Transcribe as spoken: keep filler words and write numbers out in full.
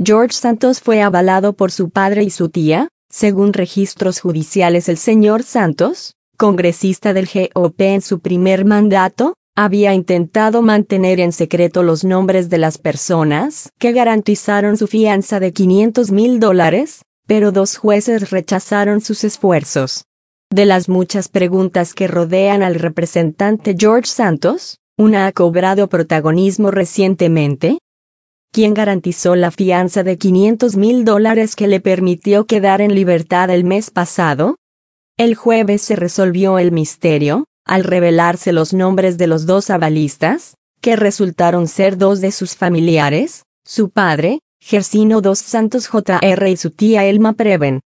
George Santos fue avalado por su padre y su tía. Según registros judiciales, el señor Santos, congresista del G O P en su primer mandato, había intentado mantener en secreto los nombres de las personas que garantizaron su fianza de quinientos mil dólares, pero dos jueces rechazaron sus esfuerzos. De las muchas preguntas que rodean al representante George Santos, una ha cobrado protagonismo recientemente. ¿Quién garantizó la fianza de quinientos mil dólares que le permitió quedar en libertad el mes pasado? El jueves se resolvió el misterio, al revelarse los nombres de los dos avalistas, que resultaron ser dos de sus familiares, su padre, Gersino dos Santos Junior y su tía Elma Preven.